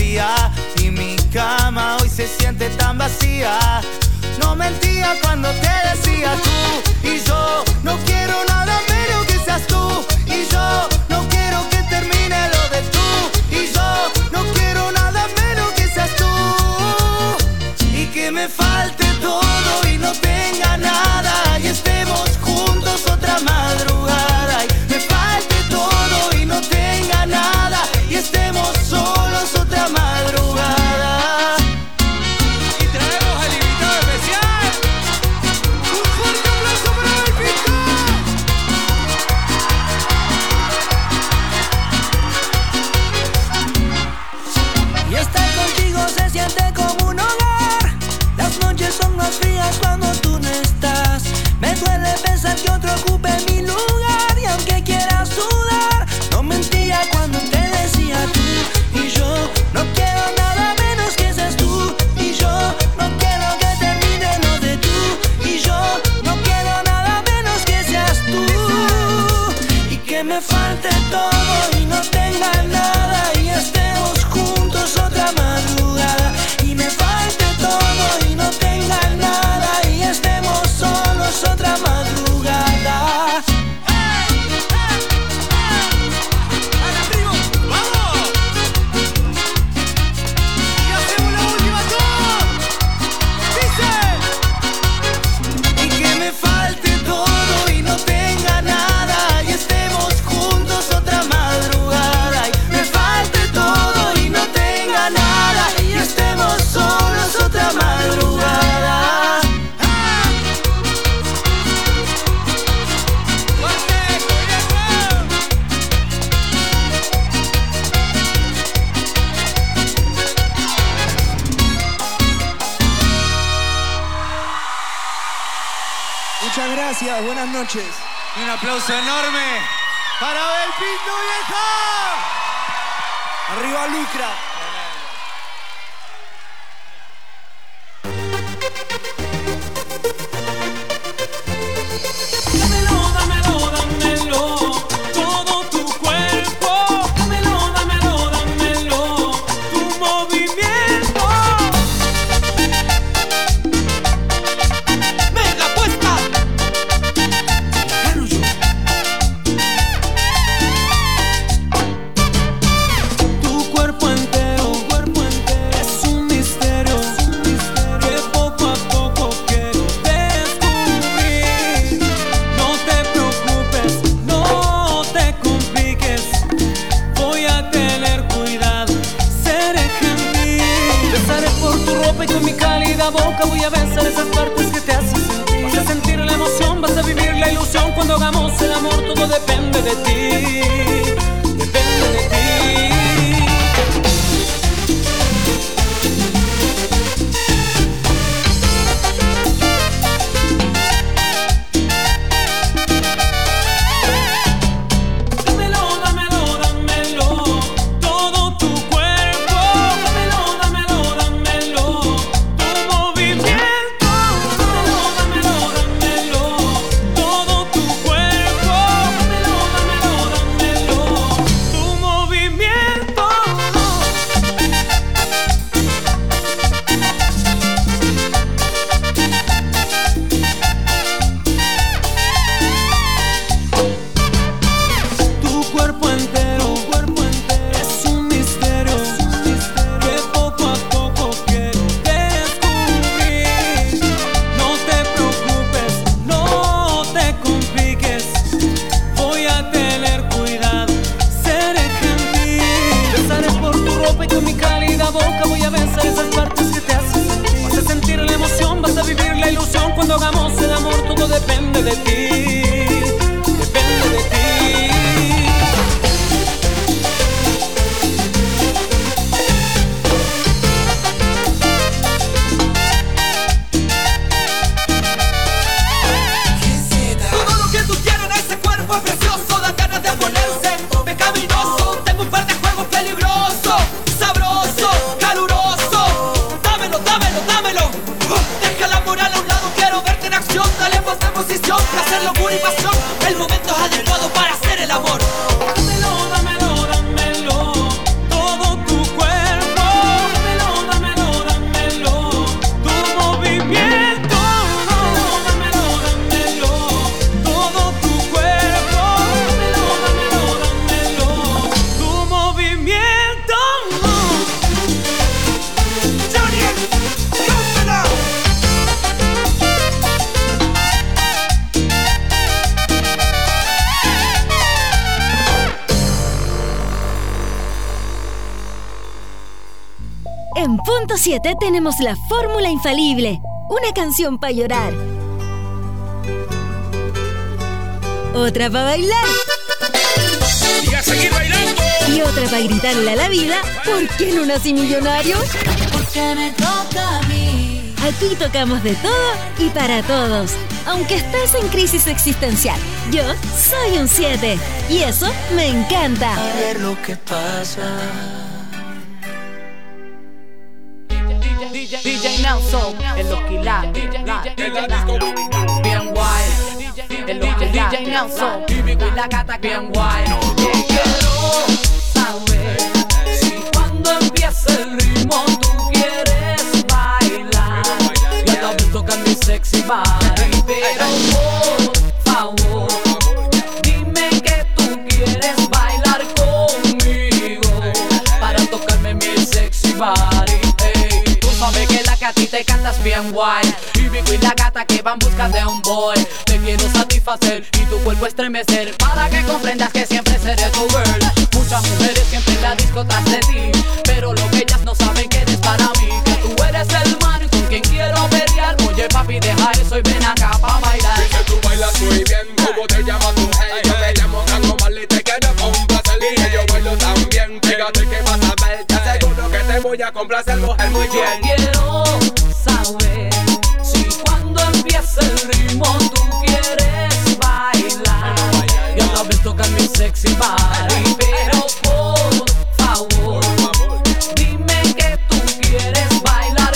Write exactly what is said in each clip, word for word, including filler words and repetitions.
día y mi cama hoy se siente tan vacía. No mentía cuando te decía tú y yo no quiero nada menos que seas tú. Y yo no quiero que termine lo de tú. Y yo no quiero nada menos que seas tú. Y que me falte todo y no tenga nada y estemos juntos otra madrugada. Y me falte todo y no tenga nada y estemos solos otra madrugada. Y traemos al invitado especial. Un fuerte aplauso para el Pico. Y estar contigo se siente como un hogar. Las noches son más frías cuando tú no estás. Me duele pensar que otro ocupe mi lugar. Y aunque quieras dudar, no mentía cuando te decía tú. Y yo no quiero nada menos que seas tú. Y yo no quiero que termine lo de tú. Y yo no quiero nada menos que seas tú. Y que me falte todo y no tenga nada y estemos juntos otra madrugada. Y me falte todo y no tenga nada y estemos solos otra madrugada. Y que me falte todo y no tenga nada y estemos juntos otra madrugada. Y me falte todo y no tenga nada y estemos solos otra madrugada. Muchas gracias, buenas noches. Y un aplauso enorme para Abel Pinto, vieja. Arriba Lucra. Dámelo, dámelo, dámelo, todo tu cuerpo. Dámelo, dámelo, dámelo, tu movimiento. Venga, puesta. Tu cuerpo entero, cuerpo entero es un misterio, que poco a poco quiero descubrir. No te preocupes, no te compliques, voy a tener cuidado, seré gentil. Besaré por tu ropa y con mi cálida boca voy a besar esas partes que te hacen sentir. Vas a sentir la emoción, vas a vivir la ilusión. Cuando hagamos el amor todo depende de ti, depende de ti. Dámelo, dámelo, dámelo, todo tu cuerpo. Dámelo, dámelo, dámelo, tu movimiento. Dámelo, dámelo, dámelo, todo tu cuerpo. Dámelo, dámelo, dámelo, tu movimiento. Tu cuerpo entero, cuerpo entero es un misterio, que poco a poco quiero descubrir. No te preocupes, no te compliques, voy a tener cuidado, seré gentil. Besaré por tu ropa y con mi cálida boca voy a besar esas partes que te hacen sentir. Vas a sentir la emoción, vas a vivir la ilusión. Cuando hagamos el amor todo depende de ti, depende de ti. Todo lo que tú quieres en ese cuerpo es precioso, da ganas de ponerse pecaminoso. Tengo un par de juegos peligrosos, sabroso, caluroso. Dámelo, dámelo, dámelo. Deja la moral a un lado, quiero verte en acción. Dale más de posición, placer, locura. ciento siete tenemos la fórmula infalible. Una canción para llorar. Otra para bailar. Y a seguir bailando. Y otra para gritarle a la vida, ¿por qué no nací millonario? Porque me toca a mí. Aquí tocamos de todo y para todos. Aunque estés en crisis existencial, yo soy un siete. Y eso me encanta. A ver lo que pasa. D J Nelson, en los quilates, bien guay. En los D J Nelson, y la gata bien guay. Quiero saber si cuando empiece el ritmo tú quieres bailar. Ya te ves tocar mi sexy body, pero por favor, dime que tú quieres bailar conmigo para tocarme mi sexy body. Sabes que la que a ti te cantas bien guay. Y Vico y la gata que van busca de un boy. Te quiero satisfacer y tu cuerpo estremecer, para que comprendas que siempre seré tu girl. Muchas mujeres siempre en la disco tras de ti, pero lo que ellas no saben que eres para mí, que tú eres el man con quien quiero pelear. Oye papi, deja eso y ven acá pa' bailar. Dice tú bailas muy bien, ¿cómo te llamas tú? Hey, yo me llamo Cango Marley y te quiero complacer. Y yo bailo tan bien, fíjate que vas a ver. Te aseguro que te voy a complacer, mujer, muy bien. Quiero saber si cuando empiece el ritmo tú quieres bailar. Y a la vez tocar mi sexy body, pero por favor, dime que tú quieres bailar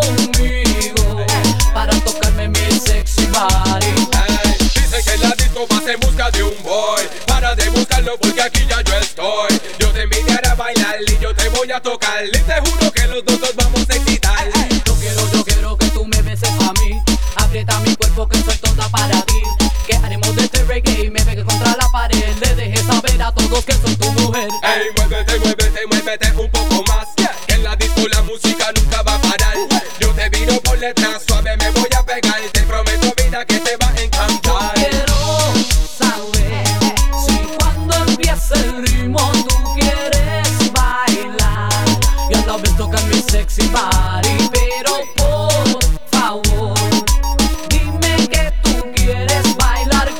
conmigo para tocarme mi sexy body. Hey, dice que en la disco vas en busca de un boy. Para de buscarlo porque aquí ya yo estoy. Yo te invitaré a bailar y yo te voy a tocar. Y te juro que los dos nos vamos a excitar. Yo quiero, yo quiero que tú me beses a mí. Aprieta mi cuerpo que soy toda para ti. Que haremos de este reggae y me pegue contra la pared. Le dejes saber a todos que soy tu mujer. Ey, muévete, muévete, muévete un poco más. Que en la disco la música nunca va a parar. Yo te viro por detrás, suave me voy a pegar. Te prometo vida que te va a encantar. Quiero saber si cuando empiece el ritmo tú quieres bailar. Y a la vez tocar mi sexy body, pero por favor, dime que tú quieres bailar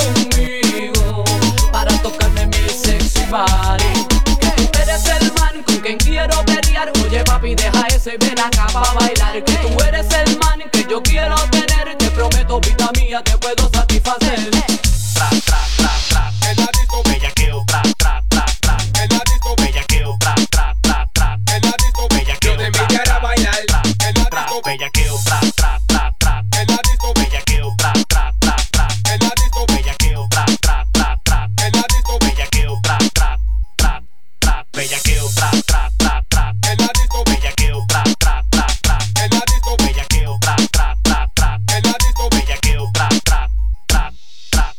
conmigo para tocarme mi sexy body. Que tú eres el man con quien quiero pelear. Oye papi, deja eso y ven acá pa' bailar. Que tú eres el man que yo quiero tener. Te prometo vida mía te puedo satisfacer. Tra, tra, tra, tra. En la disco bellaqueo, tra, tra, tra, tra. En la disco bellaqueo, tra, tra, tra, tra. En la disco bellaqueo, yo te invitaré a bailar. En la disco bellaqueo, tra, tra, tra, tra. En la disco bellaqueo, tra, tra, tra, tra. En la disco bellaqueo, tra, tra, tra, tra. En la disco bellaqueo, tra, tra, tra, tra. Bellaqueo, tra, tra, tra, tra. En la disco bellaqueo, tra, tra, tra, tra. En la disco bellaqueo, tra, tra, tra, tra. En la disco bellaqueo, tra, tra, tra, tra.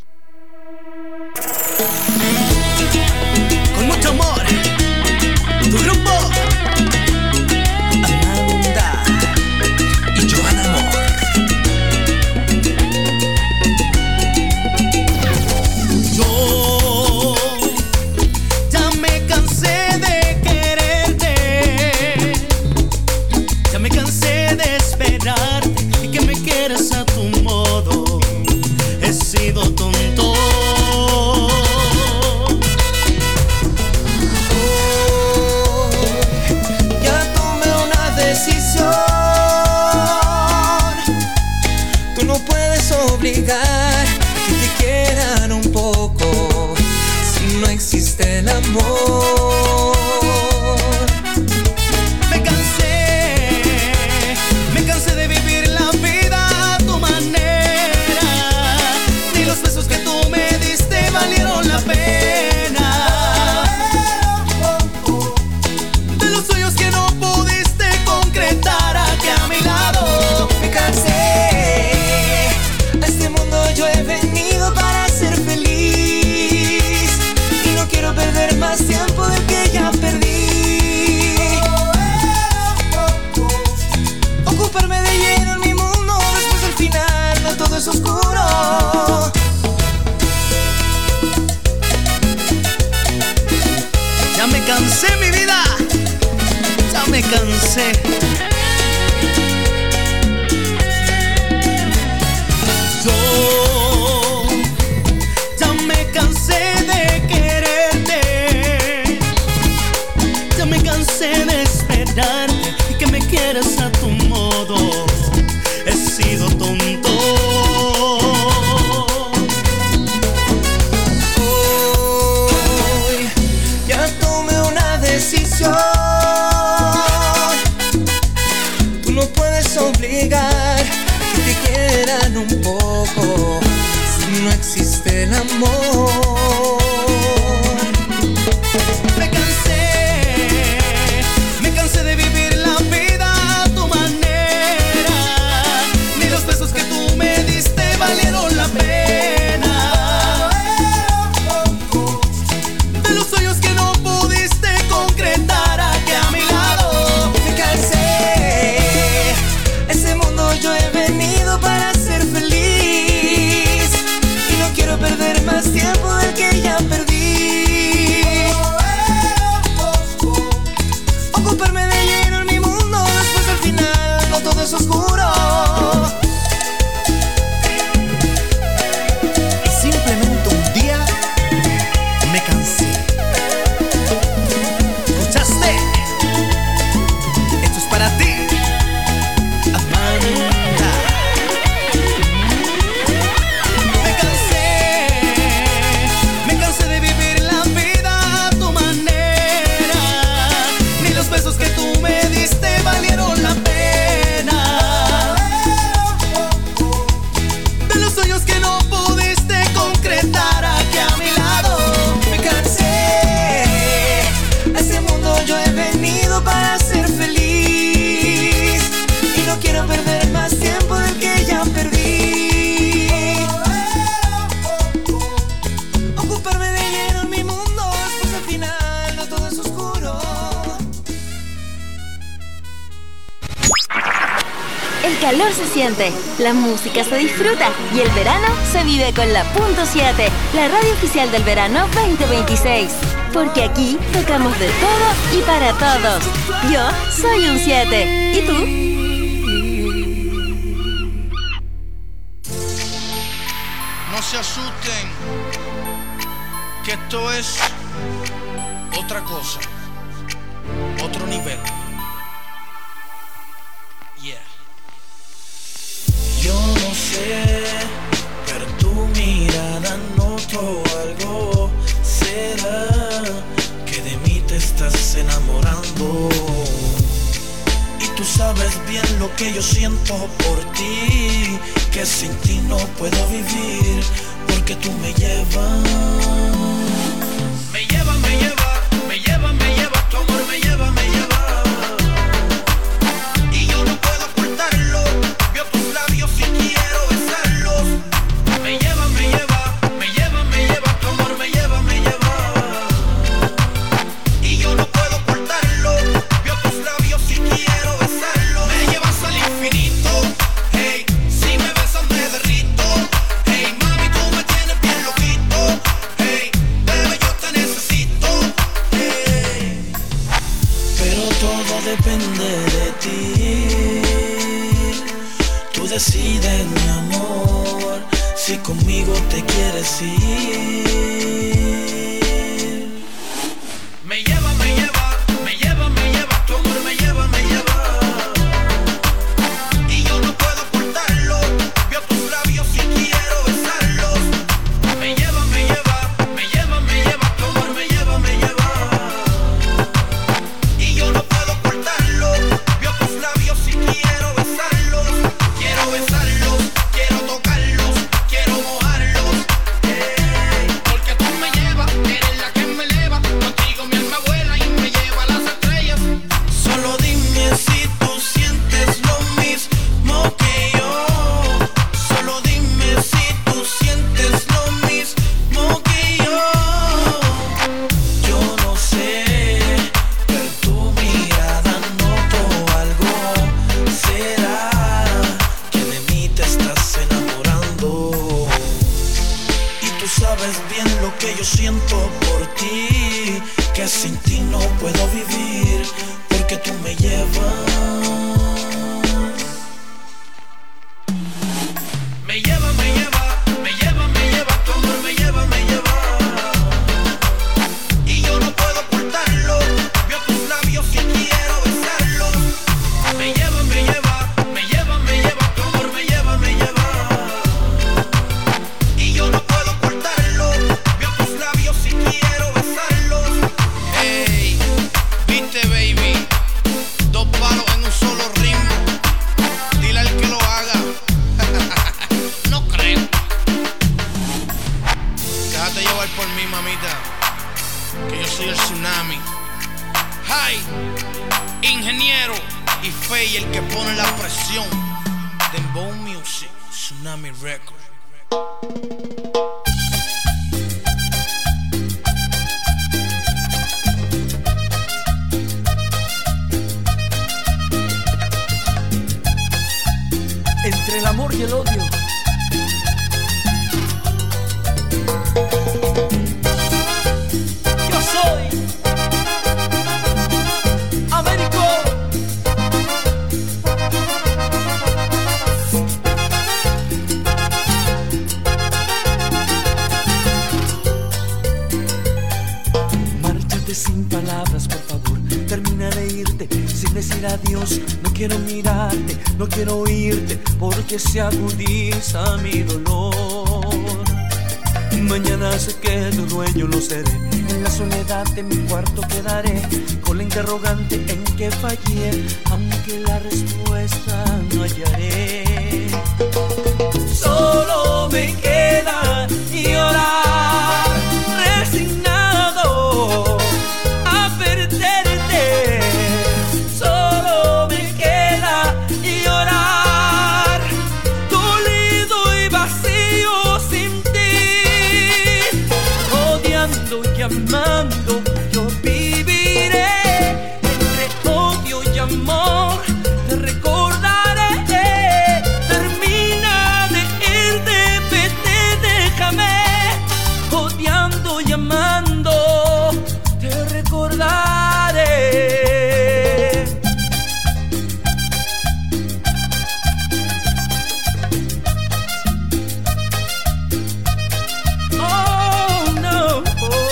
Con mucho amor, tu grupo Amanda y Joan Amor. Yo ya me cansé de quererte, ya me cansé de esperarte y que me quieras a tu modo. He sido tonto. Tú no puedes obligar que te quieran un poco si no existe el amor. Me cansé, me cansé de vivir la vida a tu manera. Ni los besos que tú me diste valieron la pena. De los sueños que no pudiste concretar aquí a mi lado. Me cansé. A este mundo yo he venido para ser feliz y no quiero perder más tiempo del que ya perdí. Ocuparme de lleno en mi mundo después del final, no todo es oscuro. Ya me cansé, mi vida, ya me cansé. si no existe el amor. Me cansé, me cansé de vivir la vida a tu manera. Ni los besos que tú me diste valieron la pena. De los sueños que no pudiste concretar aquí a mi lado. Me cansé, ese mundo yo he venido para ser feliz y no quiero perder más tiempo del que ya perdí. Ocuparme de lleno en mi mundo, después al final no todo es oscuro. Simplemente un día me cansé. ¿Escuchaste? Esto es para ti, Amanda. Me cansé, me cansé de vivir la vida a tu manera. Ni los besos que tú me diste valieron la pena. De los sueños que no pudiste concretar aquí a mi lado. Me cansé, a ese mundo yo he venido para ser feliz y no quiero perder más tiempo del que ya perdí. Ocuparme de lleno en mi mundo, después al final no todo es oscuro. El calor se siente, la música se disfruta y el verano se vive con la punto siete, la radio oficial del verano veinte veintiséis. Porque aquí tocamos de todo y para todos. Yo soy un siete. ¿Y tú? No se asusten, que esto es otra cosa, otro nivel. Yeah. Yo no sé, pero tu mirada noto algo. ¿Será que de mí te estás enamorando? Y tú sabes bien lo que yo siento por ti, que sin ti no puedo vivir, porque tú me llevas. Me lleva, me lleva, me lleva, me lleva, tu amor me lleva, me lleva. Y yo no puedo ocultarlo, veo tus labios y quiero besarlos. Me lleva, me lleva, me lleva, me lleva, tu amor me lleva, me lleva. Y yo no puedo ocultarlo, veo tus labios y quiero besarlos. Me llevas al infinito, hey, si me besas me derrito. Hey, mami, tú me tienes bien loquito. Hey, bebé, yo te necesito. Hey. Pero todo depende de ti. Tú decides, mi amor, si conmigo te quieres ir. Me lleva, me lleva, me lleva, me lleva, tu amor me lleva, me lleva. Y yo no puedo ocultarlo, veo tus labios y quiero besarlos. Me lleva, me lleva, me lleva, me lleva, tu amor me lleva, me lleva. Y yo no puedo ocultarlo, veo tus labios y quiero besarlos. Quiero besarlos, quiero tocarlos, quiero mojarlos. Hey, porque tú me llevas, eres la que me eleva. Contigo mi alma vuela y me lleva a las estrellas. Solo dime si tú sientes lo mismo que yo. Solo dime si tú sientes lo mismo que yo. Yo no sé, pero tu mirada noto algo. ¿Será que de mí te estás enamorando? Y tú sabes bien lo que yo siento por ti, que sin ti no puedo vivir, porque tú me llevas. Me lleva, me lleva, me lleva, me lleva, tu amor me lleva, me lleva. Y yo no puedo ocultarlo, veo tus labios y quiero besarlos. Me lleva, me lleva, me lleva, me lleva, tu amor me lleva, me lleva. Y yo no puedo ocultarlo, veo tus labios y quiero besarlos. Hey, viste baby, dos palos en un mamita, que yo soy el tsunami. Hi, ingeniero y Fey, el que pone la presión. Dembow Music, Tsunami Record. Entre el amor y el odio. Yo soy Américo. Márchate sin palabras, por favor. Termina de irte sin decir adiós. No quiero mirarte, no quiero oírte, porque se agudiza mi dolor. Mañana sé que tu dueño lo seré. En la soledad de mi cuarto quedaré, con la interrogante en que fallé, aunque la respuesta no hallaré. Solo me queda llorar, resignado a perderte. Solo me queda llorar, dolido y vacío sin ti. Odiando y amando, yo viviré entre odio y amor. Te recordaré. Termina de irte, vete, déjame. Odiando y amando, te recordaré. Oh no.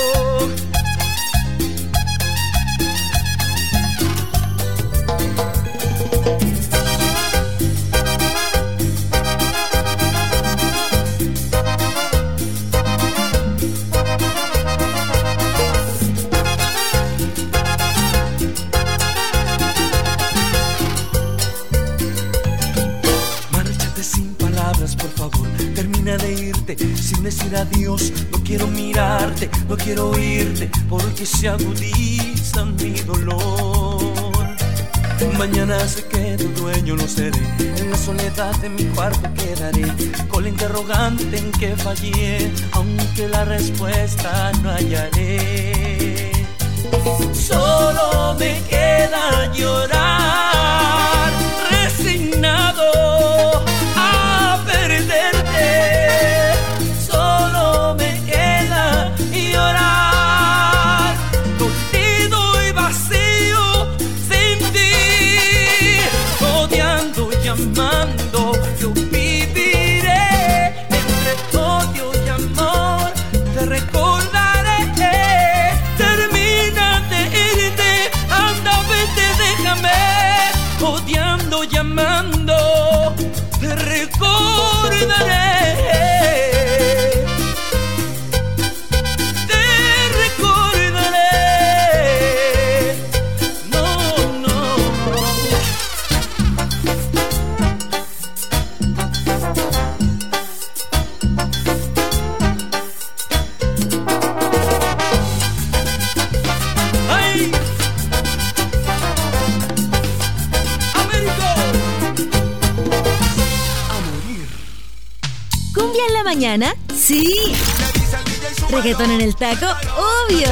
Márchate sin palabras, por favor. Termina de irte sin decir adiós. No quiero mirarte, no quiero oírte, porque se agudiza mi dolor. Mañana sé que tu dueño lo seré. En la soledad de mi cuarto quedaré, con la interrogante en que fallé, aunque la respuesta no hallaré. Solo me queda llorar, resignado a perderte. Solo me queda llorar, dolido y vacío sin ti. Odiando y amando, yo viviré entre odio y amor. Te recordaré. Termina de irte, anda, vete, déjame. Odiando y amando, te recordaré. Te recordaré. No, no. ¡Ay! ¡Américo! A morir. ¿Cumbia en la mañana? ¡Sí! ¿Reggaetón en el taco? ¡Obvio!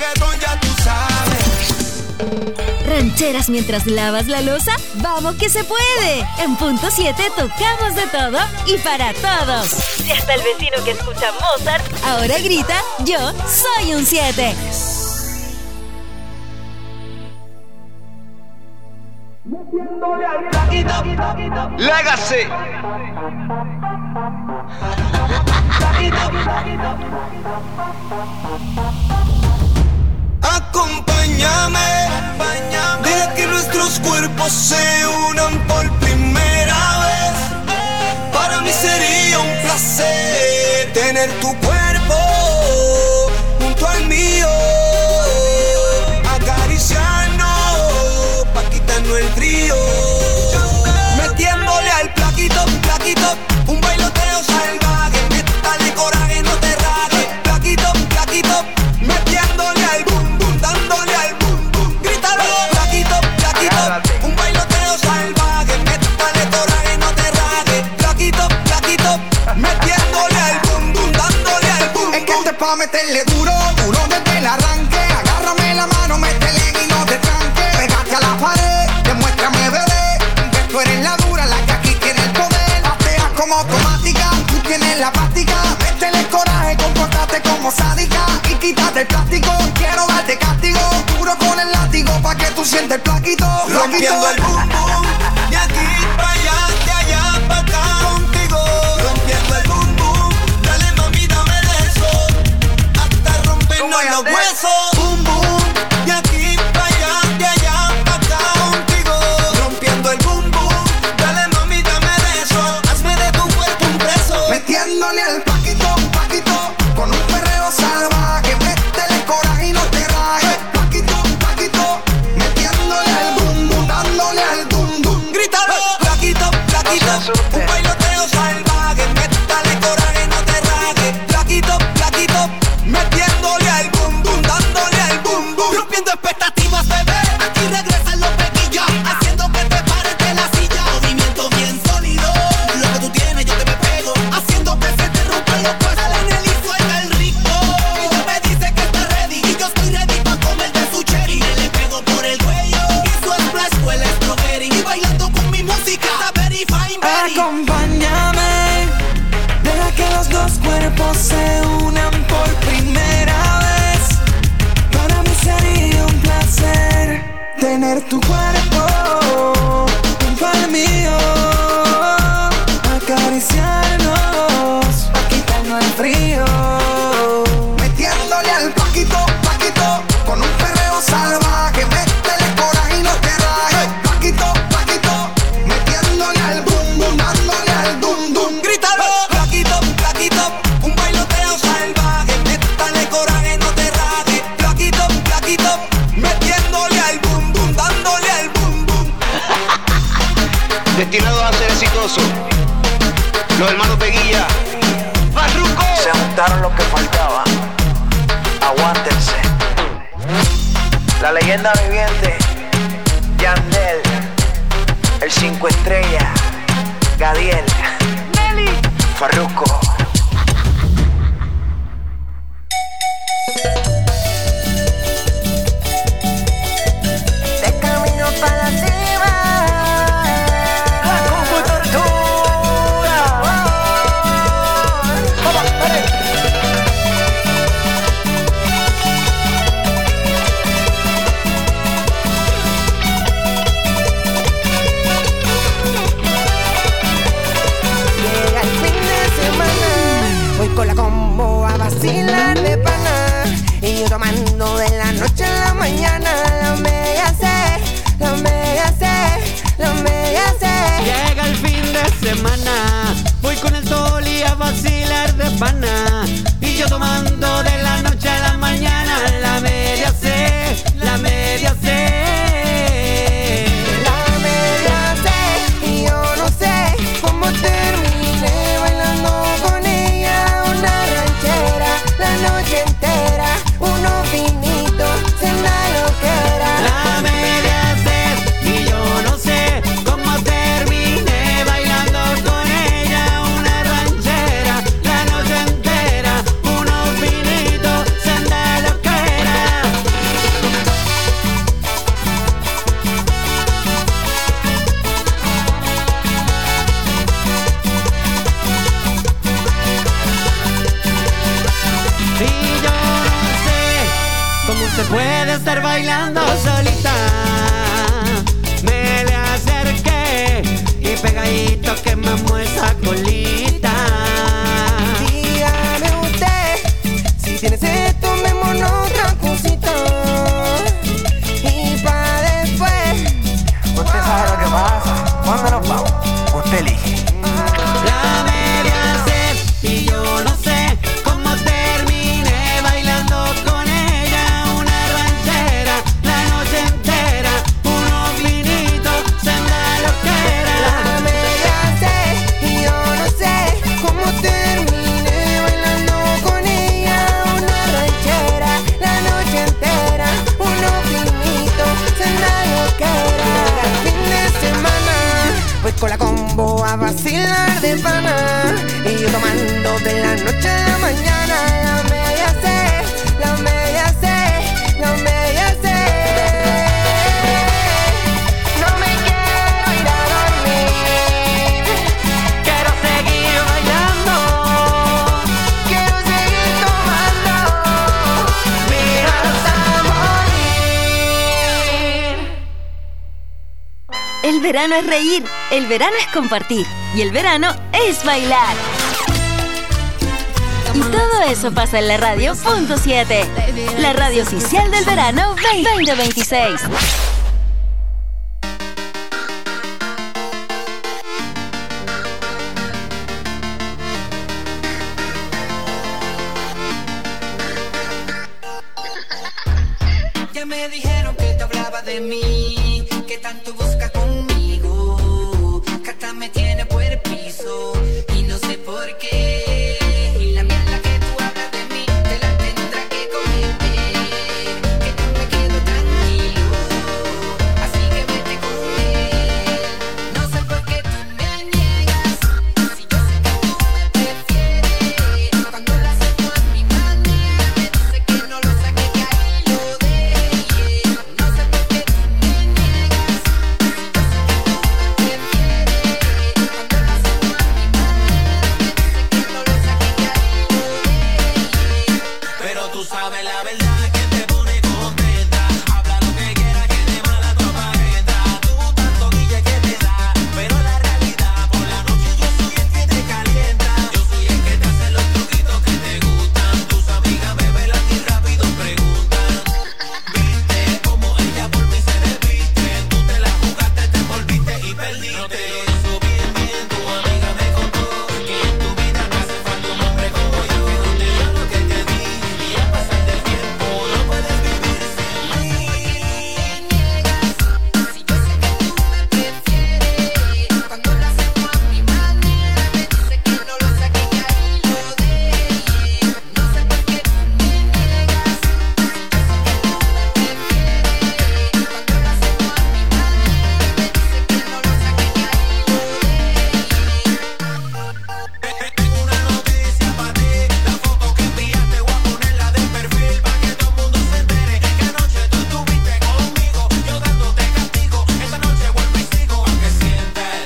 ¿Rancheras mientras lavas la loza? ¡Vamos que se puede! En Punto siete tocamos de todo y para todos. Y hasta el vecino que escucha Mozart ahora grita: yo soy un siete. Legacy. Acompáñame, deja que nuestros cuerpos se unan por primera vez. Para mí sería un placer tener tu cuerpo junto al mío, acariciarnos pa' quitarnos el frío, metiéndole al plaquito, plaquito, un bailoteo salvaje, métale coraje, no te rajes, plaquito, plaquito. pa' meterle duro, duro desde el arranque. Agárrame la mano, métele y no te tranques. Pégate a la pared, demuéstrame, bebé, que tú eres la dura, la que aquí tiene el poder. Pateas como automática, tú tienes la práctica. Métele coraje, compórtate como sádica y quítate el plástico. Quiero darte castigo, duro con el látigo pa' que tú sientes el plaquito. Rompiendo el boom boom, de aquí pa' allá, de allá pa' acá contigo. Rompiendo el boom boom, dale mami, dame de eso, hasta rompernos los huesos. Boom boom, de aquí pa' allá, de allá pa' acá contigo. Rompiendo el boom boom, dale mami, dame de eso, hazme de tu cuerpo un preso. Metiéndole al paquito, paquito, con un perreo salvaje. Métele coraje y no te rajes. Paquito, paquito, metiéndole al boom boom, dándole al boom boom. Grítalo, flaquito, flaquito, un bailoteo salvaje. Métale coraje, no te rajes. Flaquito, flaquito, metiéndole al boom boom, dándole al boom boom. Rompiendo expectativas, bebé, aquí regresan los pequillos, haciendo que te pares de la silla. Movimiento bien sólido, lo que tú tienes yo te me pego, haciendo que se te rompan los huesos. Dale en el y suelta el rico. Ella me dice que está ready y yo estoy ready pa' comer de su cherry. Le pego por el cuello y su splash huele a strawberry. Y bailando con mi música está very fine, very. Acompáñame, deja que los dos cuerpos se unan por primera vez. Para mí sería un placer tener tu cuerpo junto al mío, acariciarnos, a quitarnos el frío. Metiéndole al paquito, paquito, con un perreo salvaje. Métele coraje y no te rajes. Paquito, paquito, metiéndole al boom boom, dándole al dum dum. Grítalo, flaquito, flaquito, un bailoteo salvaje. Métale coraje, no te rajes. Flaquito, flaquito, metiéndole al boom boom, dándole al boom boom. Destinados a ser exitosos, los hermanos Peguilla, Farruko. Se juntaron los que faltaban. Aguántense. La leyenda viviente, Yandel, el cinco estrellas, Gadiel, Nelly, Farruko. De camino para la cima, con cultura. Vamos, vale. Llega el fin de semana, voy con la combo a vacilar de pana. Y yo tomando de la noche a la mañana. La mega C, la mega C, la mega C. Llega el fin de semana, voy con el Toli a vacilar de pana. Y yo tomando de la noche a la mañana. La media C, la media C. La media C, y yo no sé cómo terminé bailando con ella. Una ranchera, la noche entera, unos vinitos, cena loquera. La media C, y yo no sé cómo terminé bailando con ella. Una ranchera, la noche entera, unos vinitos, senda loquera. Y yo no sé cómo se puede estar bailando solita. Me le acerqué y pegadito quemamos esa colita. Dígame usted, si tienes esto, tomémonos otra cosita. Y pa' después, Usted sabe lo que pasa. ¿Cuándo nos vamos? Usted elige. La media C, y yo no sé cómo terminé bailando con ella. Una ranchera, la noche entera, unos vinitos, senda loquera. la media C, y yo no sé cómo terminé bailando con ella. Una ranchera, la noche entera, unos vinitos, cena loquera. El fin de semana, voy con la combo a vacilar de pana. Y yo tomando de la noche a la mañana. La media C, verano es reír, el verano es compartir y el verano es bailar. Y todo eso pasa en la radio punto siete, la radio oficial del verano veinte veintiséis. Ya me dijeron que te hablaba de mí, que tanto busca conmigo, que hasta me tiene por el piso y no sé por qué. Y la mierda que tú hablas de mí te la tendrá que comer, que yo me quedo tranquilo, así que vete con él. No sé por qué tú me niegas, si yo sé que tú me prefieres. Cuando lo hacemos a mi manera me dice que no lo saque, que ahí lo deje. No sé por qué tú me niegas, si yo sé que tú me prefieres. Cuando lo hacemos a mi manera me dice que no lo saque, que ahí lo deje. Pero tú sabes la verdad que te pone contenta. Habla lo que quiera, que de mala tu aparenta. Tú tanto guille que te da, pero la realidad por la noche yo soy el que te calienta. Yo soy el que te hace los truquitos que te gustan. Tus amigas me velan y rápido preguntan. Viste como ella por mí se desviste. Tú te la jugaste, te envolviste y perdiste. No te lo hizo bien, bien. Tu amiga me contó que en tu vida te hace falta un hombre como yo, que no te da lo que te di. Y al pasar del tiempo no puedes vivir sin mí. Si yo sé que tú me prefieres, cuando lo hacemos a mi manera me dice que no lo saque, que ahí lo deje. No sé por qué tú me niegas, si yo sé que tú me prefieres. Cuando lo hacemos a mi manera me dice que no lo saque, que ahí lo deje. Tengo una noticia para ti. La foto que enviaste voy a ponerla de perfil para que todo el mundo se entere que anoche tú estuviste conmigo, yo dándote castigo. Esta noche vuelvo y sigo a que sientes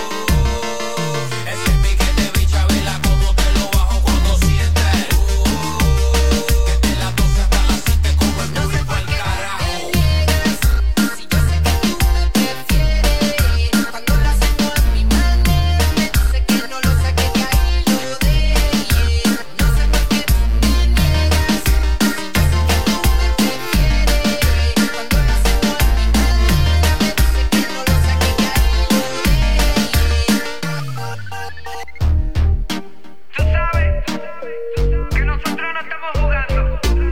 ese piquete, bicha, vela como te lo bajo cuando sientes que te la tose hasta las siete como el móvil pa'l carajo. Si yo sé que tú me prefieres, cuando lo hacemos a mi manera me dice que no lo saque, que ahí lo deje. No sé por qué tú me niegas, si yo sé que tú me prefieres. Cuando lo hacemos a mi manera me dice que no lo saque, que ahí lo deje. Tú sabes que nosotros no estamos jugando.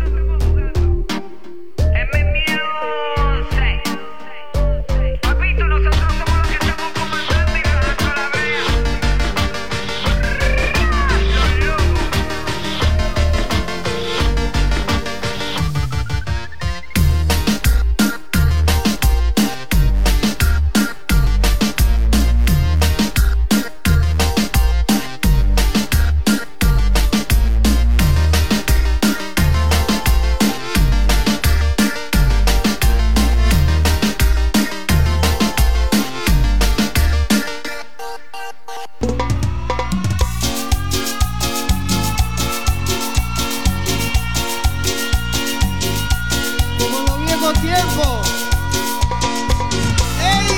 Es mi miedo, sé. Papito, nosotros somos los que estamos comandando y ganando la brea. Los locos. Como los viejos tiempos. ¡Ey!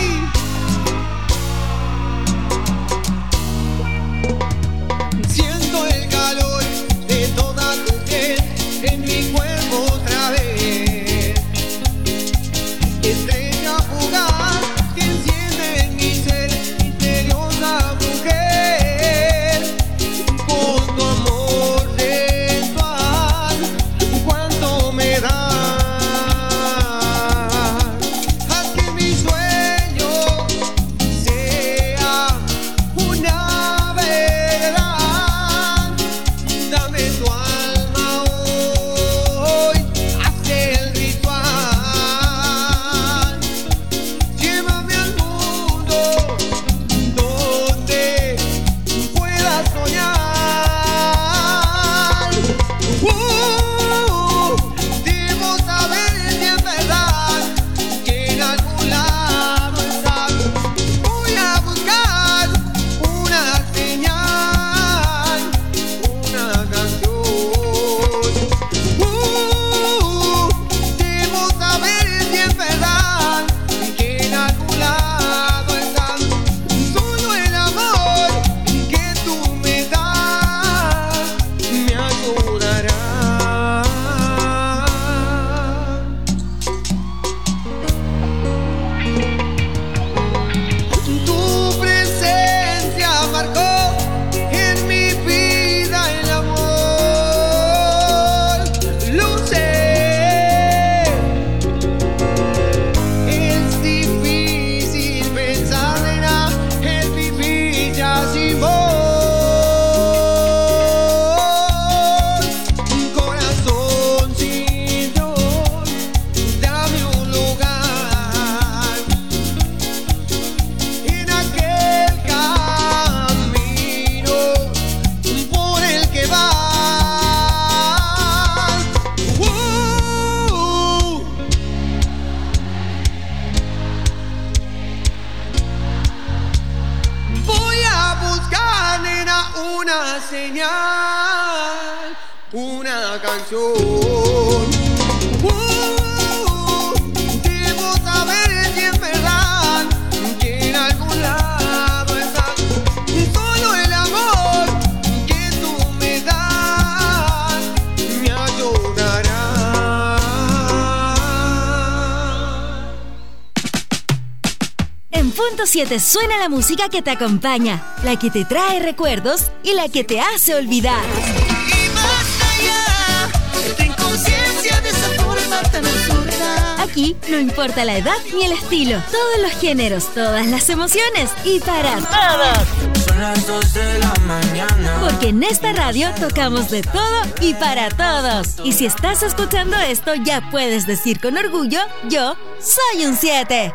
Siento el calor de toda tu piel en mi cuerpo otra vez. Estrella fugaz que enciende en mi ser, misteriosa mujer. Con tu amor sensual, cuánto me das. señal, una canción. Uh, debo saber si es verdad que en algún lado está solo el amor que tú me das me ayudará. En Punto siete suena la música que te acompaña, la que te trae recuerdos y la que te hace olvidar. Y más allá, esta inconsciencia de esa forma tan absurda. Aquí no importa la edad ni el estilo, todos los géneros, todas las emociones y para todos. Son las dos de la mañana. Porque en esta radio tocamos de todo y para todos. Y si estás escuchando esto, ya puedes decir con orgullo, yo soy un siete.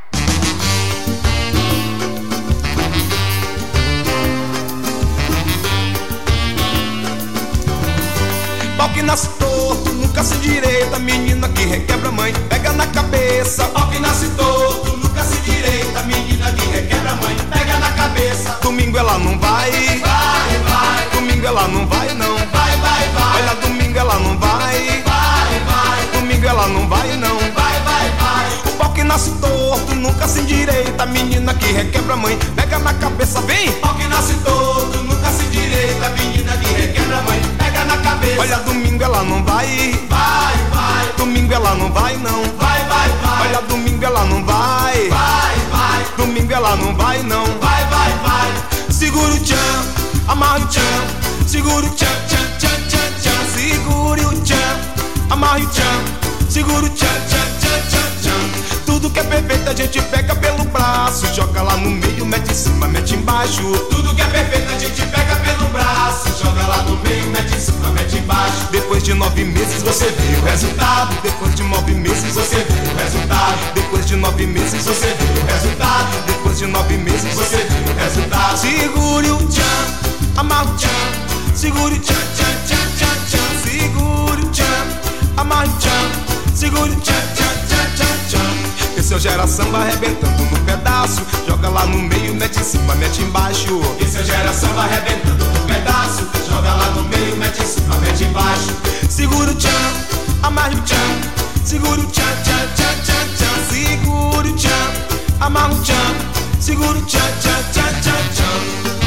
Pau que nasce torto, nunca se endireita. Menina que requebra mãe, pega na cabeça. Pau que nasce torto, nunca se endireita. Menina que requebra mãe, pega na cabeça. Domingo ela não vai, vai, vai. Domingo ela não vai não, vai, vai, vai. Olha, domingo ela não vai, vai, vai. Domingo ela não vai não, vai, vai, vai. O pau que nasce torto, nunca se endireita. Menina que requebra mãe, pega na cabeça, vem. Pau que nasce torto, nunca se endireita. Menina que requebra mãe, pega na cabeça. Olha, domingo ela não vai, vai, vai. Domingo ela não vai não, vai, vai, vai. Olha, domingo ela não vai, vai, vai. Domingo ela não vai não, vai, vai, vai. Segura o tchan, amarra o tchan. Segura o tchan, tchan, tchan, tchan, tchan. Segure o tchan, amarra o tchan. Segura o tchan, tchan, tchan, tchan, tchan. Tudo que é perfeito a gente pega pelo braço, joga lá no meio, mete em cima, mete embaixo. Tudo que é perfeito a gente pega pelo braço, joga lá no meio, mete em cima, mete embaixo. Depois de nove meses você vê o resultado. Depois de nove meses você vê o resultado. Depois de nove meses você vê o resultado. Depois de nove meses você vê o resultado. Segure o tchan, amarra o tchan. Segure o tchan, tchan, tchan, tchan, tchan. Segure o tchan, amarra o tchan. Segure o tchan, tchan, tchan, tchan, tchan. Esse é o geração vai arrebentando no pedaço. Joga lá no meio, mete em cima, mete embaixo. Esse é o geração vai arrebentando no pedaço. Joga lá no meio, mete em cima, mete embaixo. Segura o tchan, amarra o tchan. Segura o tchan, tchan, tchan, tchan, tchan. Segura o tchan, amarra o tchan. Segura o tchan, tchan, tchan, tchan, tchan.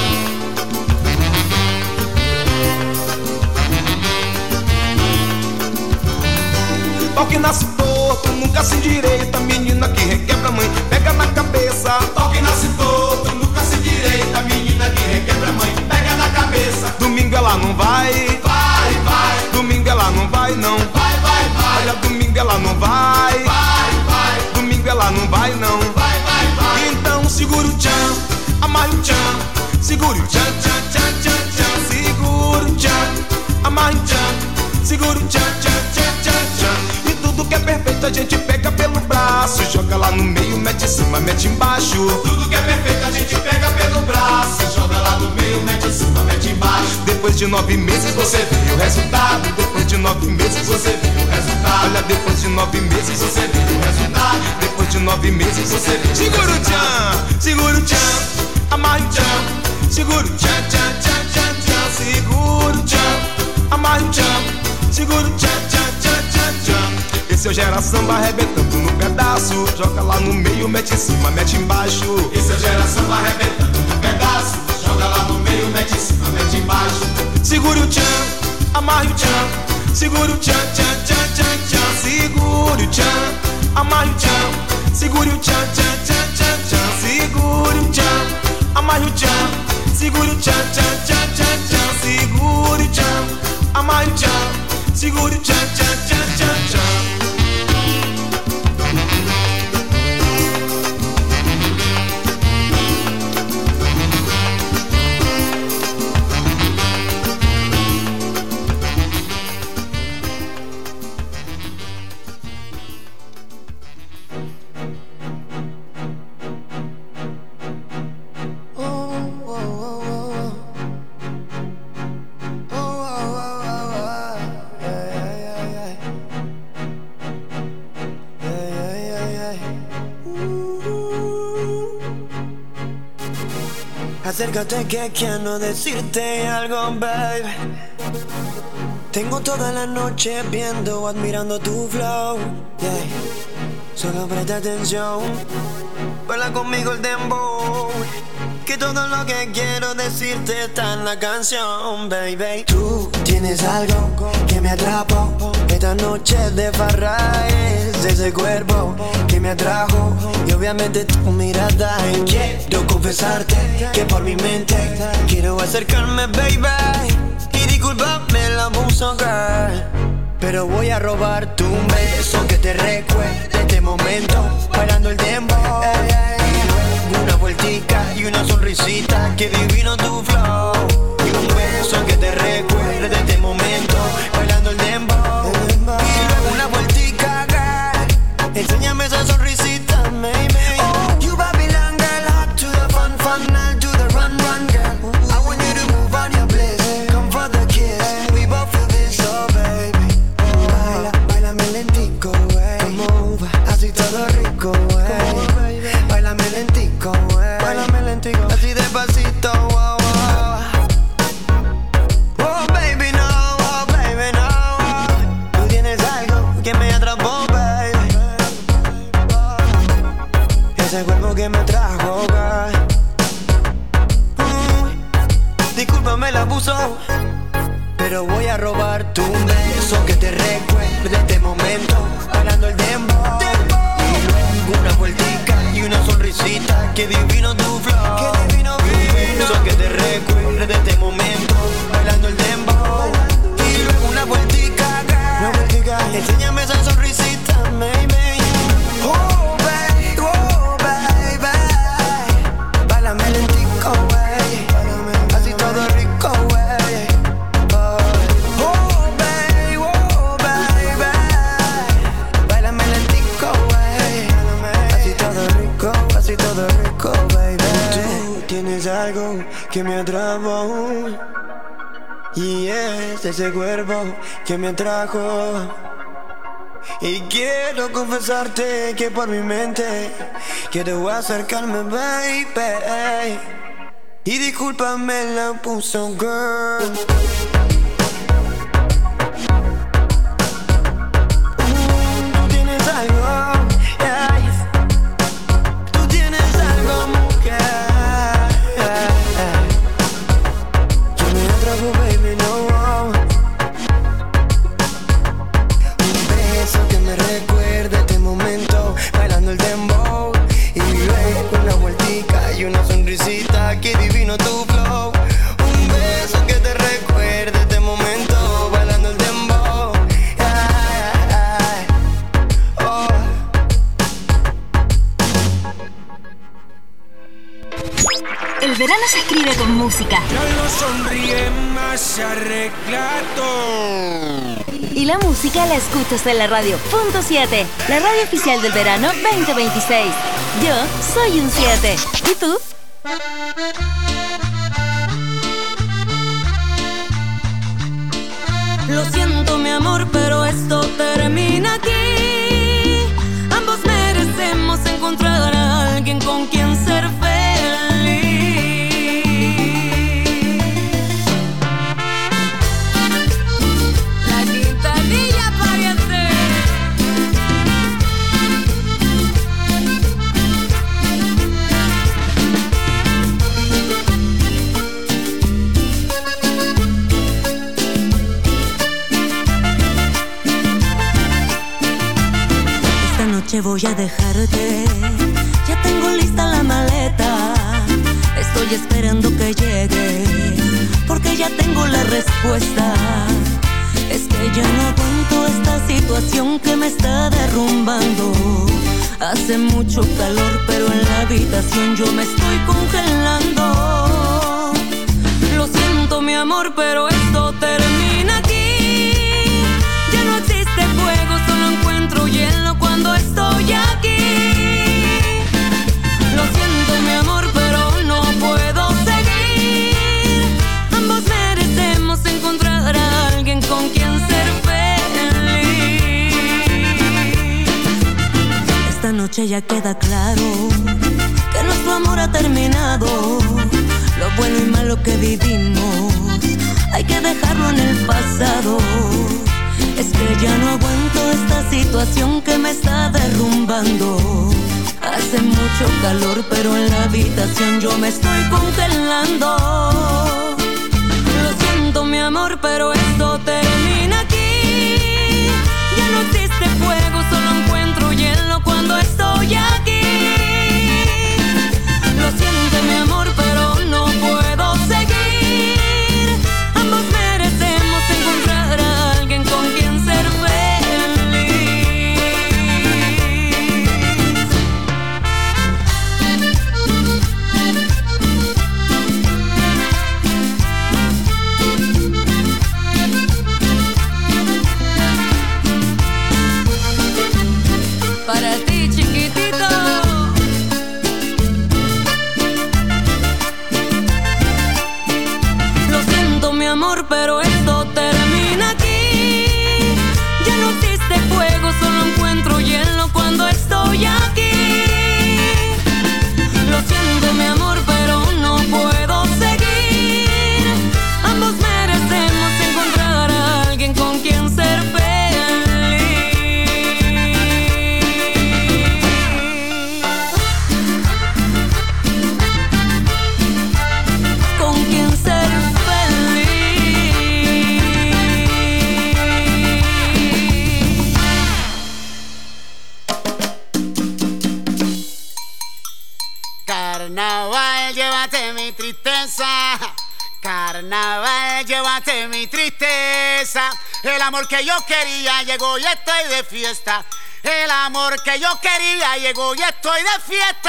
Pau que nasce torto, nunca se endireita. Menina que requebra mãe, pega na cabeça. Pau que nasce torto, nunca se endireita. Menina que requebra mãe, pega na cabeça. Domingo ela não vai, vai, vai. Domingo ela não vai não, vai, vai, vai. Olha, domingo ela não vai, vai, vai. Domingo ela não vai não, vai, vai, vai. Então segura o tchan, amarra o tchan. Segura o tchan, tchan, tchan, tchan, tchan. Segura o tchan, amarra o tchan. Segura o tchan, tchan, tchan, tchan, tchan. Tudo que é perfeito a gente pega pelo braço, joga lá no meio, mete em cima, mete embaixo. Tudo que é perfeito a gente pega pelo braço, joga lá no meio, mete em cima, mete embaixo. Depois de nove meses você vê o resultado. Depois de nove meses você vê o resultado. Olha, depois de nove meses você vê o resultado. Depois de nove meses você vê o resultado. Segura o tchan, segura o tchan, amarra o tchan. Segura o tchan, tchan, tchan, tchan, tchan. Segura o tchan, amarra o tchan. Segura o tchan, tchan, tchan, tchan, tchan. Esse é o geração vai arrebentando no pedaço. Joga lá no meio, mete em cima, mete embaixo. Esse é o geração vai arrebentando no pedaço. Joga lá no meio, mete em cima, mete embaixo. Segura o tchan, amarra o tchan. Segura o tchan, tchan, tchan, tchan, tchan. Segura o tchan, amarra o tchan. Segura o tchan, tchan, tchan, tchan, tchan. Segura o tchan, amarra o tchan. Segura o tchan, tchan, tchan, tchan, tchan. Segura o tchan, amarra o tchan. Segura o tchan, tchan, tchan, tchan, tchan. Yeah, yeah, yeah. Acércate que quiero decirte algo, baby. Tengo toda la noche viendo, admirando tu flow, yeah. Solo presta atención, baila conmigo el dembow, que todo lo que quiero decirte está en la canción, baby. Tú tienes algo que me atrapó, esta noche de farra es ese cuerpo que me atrajo, y obviamente tu mirada. Y quiero confesarte que por mi mente quiero acercarme, baby. Y discúlpame el abuso, girl, pero voy a robarte un beso que te recuerde este momento, bailando el dembow. Una vueltica y una sonrisita, que divino tu flow. Y un beso que te recuerde este momento, bailando el dembow. Y luego una vueltica, girl, enséñame esa sonrisita, maybe. Oh, you Babylon girl, hot to the fun, fun, I'll do the run, run, girl. I want you to move on your bliss, come for the kiss. We both feel this, oh baby. Baila, bailame lentico, wey. Move, así todo rico, wey. Bailame lentico, wey. Bailame lentico, así despacito, wow, wow. Oh baby, no, oh baby, no. Tú tienes algo que me atrapó, baby. Ese cuerpo que me trajo, girl. Mm, discúlpame el abuso, pero voy a robarte un beso que te recuerde este momento, bailando el dembow. Y luego una vueltica y una sonrisita, que divino tu flow. Que divino, un beso que te recuerde este momento, bailando el dembow. Y luego una vueltica, girl, enséñame esa sonrisita, maybe. Oh baby, oh baby, bailame lentico, wey. Así todo rico, wey. Oh baby, oh baby, bailame lentico, wey. Así todo rico, así todo rico, baby. Tú tienes algo que me atrapó, y es ese cuerpo que me atrajo. Y quiero confesarte que por mi mente quiero acercarme, baby. Y discúlpame la puso, girl. Mm, tú tienes algo, yeah. Tú tienes algo, mujer, que me atrapó, baby, no. Que me recuerde este momento, bailando el dembow. Y luego una vueltica y una sonrisita, que divino tu flow. Un beso que te recuerde este momento, bailando el dembow. Ay, ay, ay. Oh. El verano se escribe con música. Ya no sonríe más arreglado. Y la música la escuchas en la radio punto siete, la radio oficial del verano veinte veintiséis. Yo soy un siete. ¿Y tú? Lo siento, mi amor, pero esto termina aquí. Ambos merecemos encontrar a alguien con quien ser feliz. La quintadilla pariente. Esta noche voy a dejarte. Ya tengo lista la maleta. Estoy esperando que llegues, porque ya tengo la respuesta. Es que ya no aguanto esta situación que me está derrumbando. Hace mucho calor, pero en la habitación yo me estoy congelando. Lo siento, mi amor, pero esto termina aquí. Ya no existe fuego, solo encuentro hielo cuando estoy aquí. Lo siento, mi amor, pero no puedo seguir. Ambos merecemos encontrar a alguien con quien ser feliz. Esta noche ya queda claro que nuestro amor ha terminado. Lo bueno y malo que vivimos hay que dejarlo en el pasado. Es que ya no aguanto esta situación que me está derrumbando. Hace mucho calor, pero en la habitación yo me estoy congelando. Lo siento, mi amor, pero esto termina aquí. Ya no existe fuego, solo encuentro hielo cuando estoy aquí. Lo siento, mi amor, pero no puedo seguir. Ambos merecemos encontrar a alguien con quien ser feliz. Para ti, chiquitito. Lo siento, mi amor, pero esto termina aquí. Ya no existe fuego, solo encuentro hielo cuando estoy aquí. Lo siento, mi amor, pero no puedo seguir. Ambos merecemos encontrar a alguien con quien ser feliz. Con quien ser Carnaval, llévate mi tristeza. Carnaval, llévate mi tristeza. El amor que yo quería llegó y estoy de fiesta. El amor que yo quería llegó y estoy de fiesta.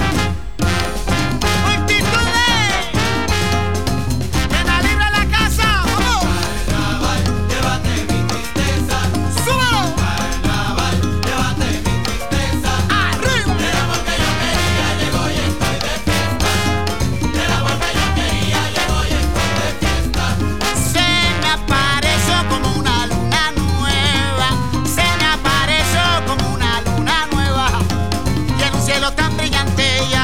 Multitudes, que la libre la casa. ¡Vamos! Carnaval, llévate mi tristeza. ¡Súbelo! Carnaval, llévate mi tristeza. ¡Arriba! El amor que yo quería llegó y estoy de fiesta. El amor que yo quería llegó y estoy de fiesta. Se me apareció como una luna nueva. Se me apareció como una luna nueva. Y en un cielo tan brillante y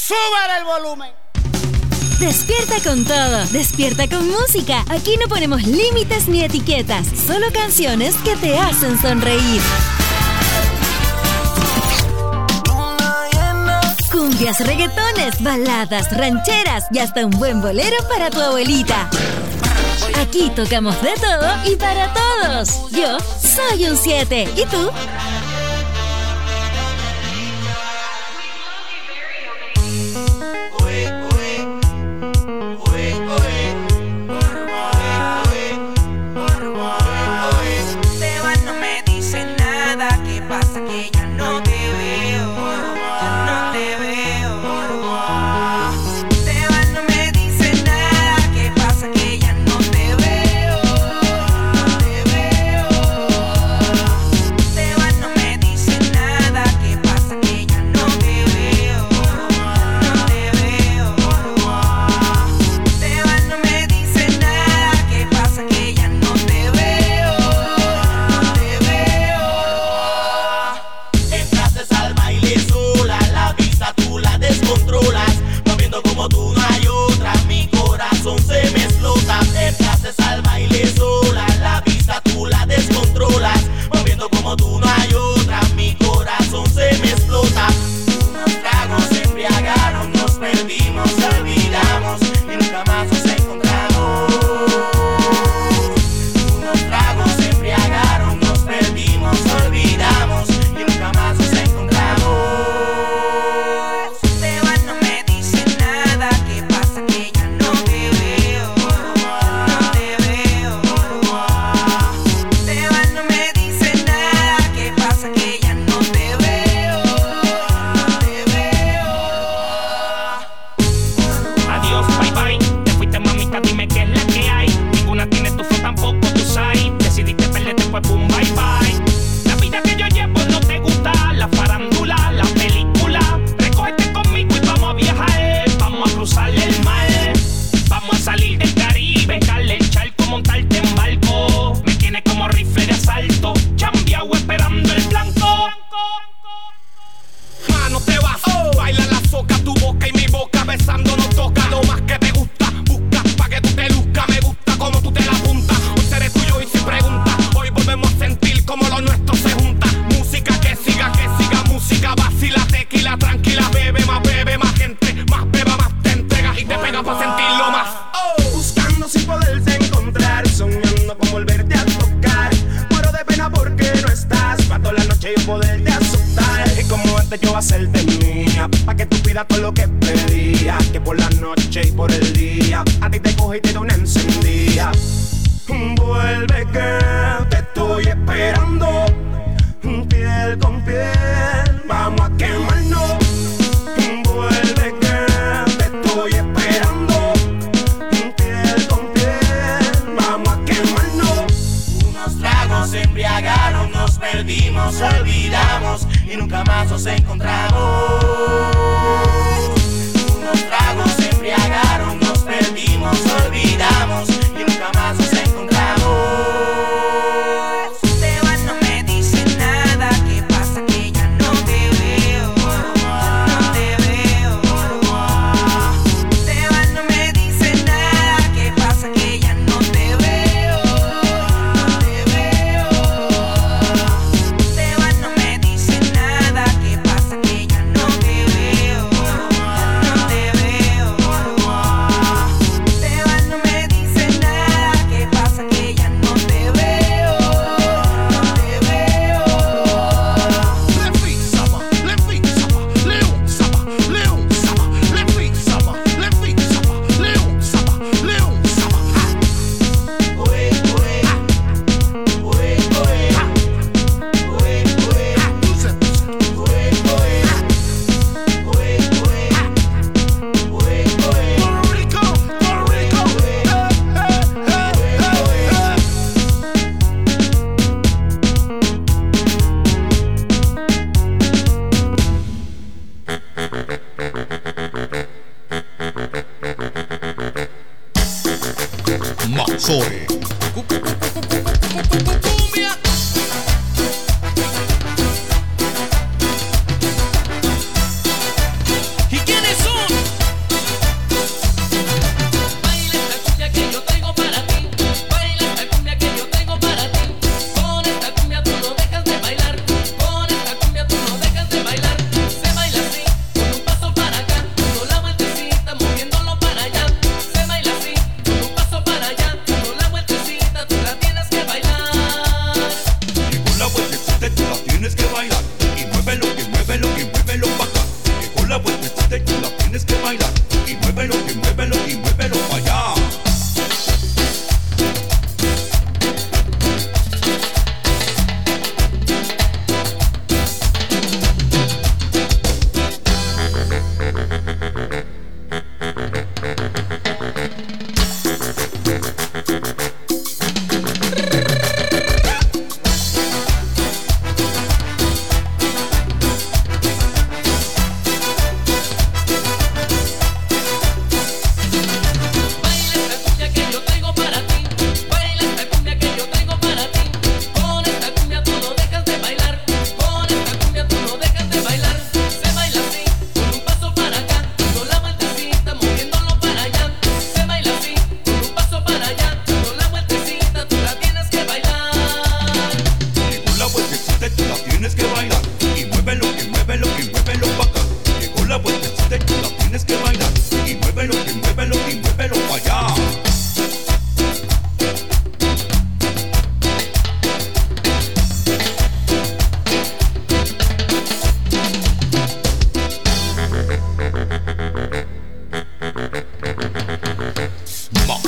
¡Súbele el volumen! Despierta con todo, despierta con música. Aquí no ponemos límites ni etiquetas, solo canciones que te hacen sonreír. Cumbias, reggaetones, baladas, rancheras y hasta un buen bolero para tu abuelita. Aquí tocamos de todo y para todos. Yo soy un siete. ¿Y tú?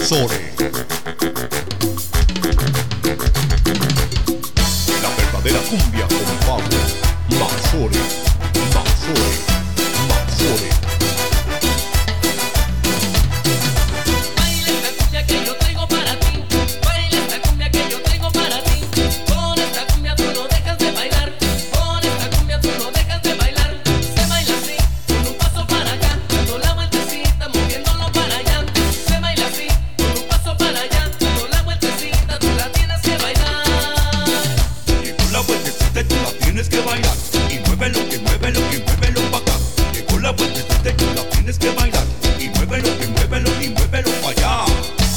Invasores. La verdadera cumbia con Pablo. Invasores, invasores, invasores. Baila esta cumbia que yo traigo para ti. Baila esta cumbia que yo traigo para ti. Con esta cumbia tú no dejas de bailar. Con esta cumbia tú no dejas de bailar. Se baila así, con un paso para acá, dando la vueltecita, moviéndolo para allá. Se baila así, con un paso para allá, dando la vueltecita, tú la tienes que bailar. Llegó la vueltecita y tú la tienes que bailar. Y muévelo, que muévelo, que muévelo pa' acá. Llegó la vueltecita y tú la tienes que bailar. Y muévelo, que muévelo, y muévelo pa' allá.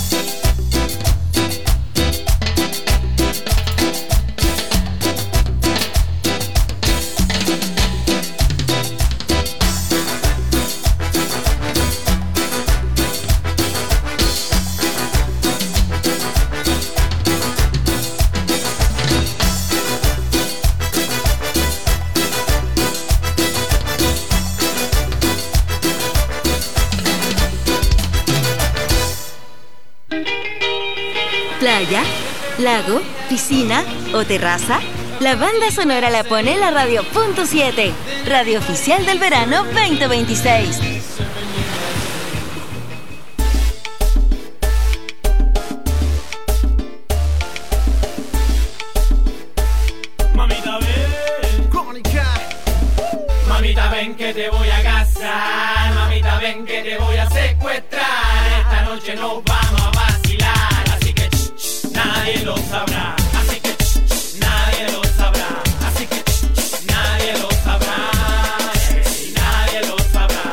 Playa, lago, piscina o terraza. La banda sonora la pone en la radio punto siete, radio oficial del verano veinte veintiséis. Mamita ven, mamita ven que te voy a casar, mamita ven que te voy a secuestrar, esta noche nos vamos a vacilar, así que ch, ch, nadie lo sabrá, así que ch, ch, nadie lo sabrá, así que ch, ch, nadie lo sabrá, ey, nadie lo sabrá,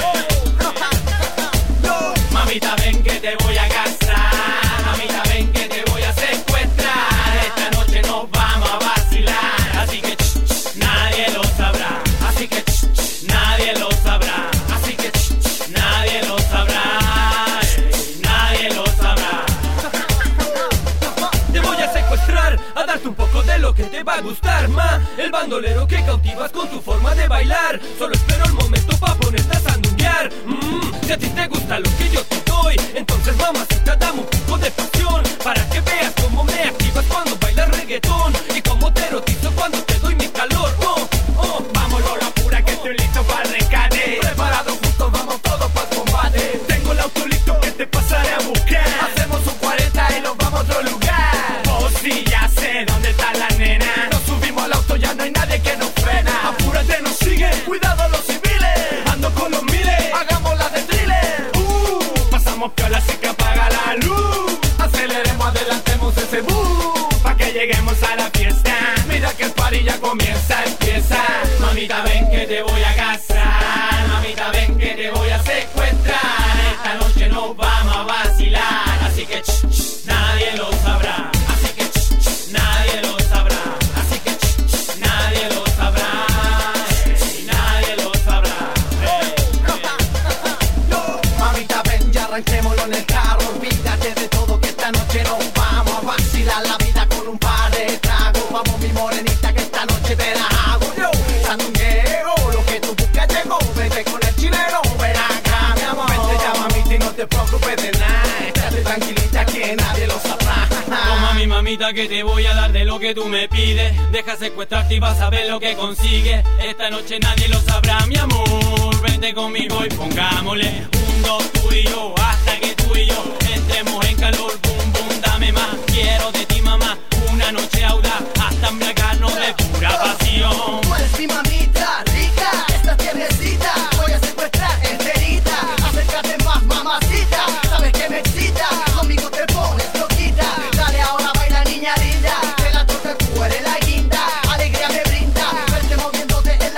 ey. Mamita ven que te voy a casar, mamita ven que te voy a secuestrar, esta noche nos vamos a vacilar, así que ch, ch, nadie lo sabrá, así que ch, ch, nadie lo sabrá, así que ch, ch, nadie lo sabrá, ey, nadie lo sabrá. Te voy a secuestrar, a darte un poco de lo que te va a gustar, ma. El bandolero que cautivas con tu forma de bailar. Solo espero el momento pa' ponerte a sandunguear. Mmm, si a ti te gusta lo que yo te doy, entonces mamacita dame un poco de pasión, para que veas cómo me activas cuando bailas reggaetón y cómo te erotizo cuando te doy mi calor. Oh, oh, vámonos la pura que estoy listo para el rescate. Preparado juntos, vamos todos para el combate. Tengo el auto listo que te pasaré a buscar. Hacemos un cuarenta y nos vamos a otro lugar. Oh sí, ya sé dónde está la nena. Nos subimos al auto, ya no hay nadie que nos frena. Apúrate, nos sigue, cuidado los civiles. Ando con los miles, hagamos la de thriller. Uh, pasamos piola así que apaga la luz. Aceleremos, adelantemos ese bus, pa' que lleguemos a la fiesta. Mira que el party ya comienza, empieza. Mamita ven que te voy a casar, mamita ven que te voy a secuestrar. Esta noche nos vamos a vacilar, así que ch, ch, nadie lo sabrá, así que ch, ch, nadie lo sabrá, así que ch, ch, nadie lo sabrá, ey, nadie lo sabrá, ey, ey. Mamita ven, ya arranquémoslo en el carro. Olvídate de todo que esta noche nos vamos a vacilar la vida con un par de tragos. Vamos mi morenita que esta noche te la hago yo. Sandungueo, lo que tú buscas llegó. Vete con el chileno, ven acá mi amor. Vente ya mamita y no te preocupes de nada. Estate tranquilita que nadie lo sabrá. Toma mi mamita que te voy a dar de lo que tú me pides. Deja secuestrarte y vas a ver lo que consigues. Esta noche nadie lo sabrá, mi amor. Vente conmigo y pongámosle un, dos, tú y yo, hasta que tú y yo entremos en calor. Boom, boom, dame más, quiero de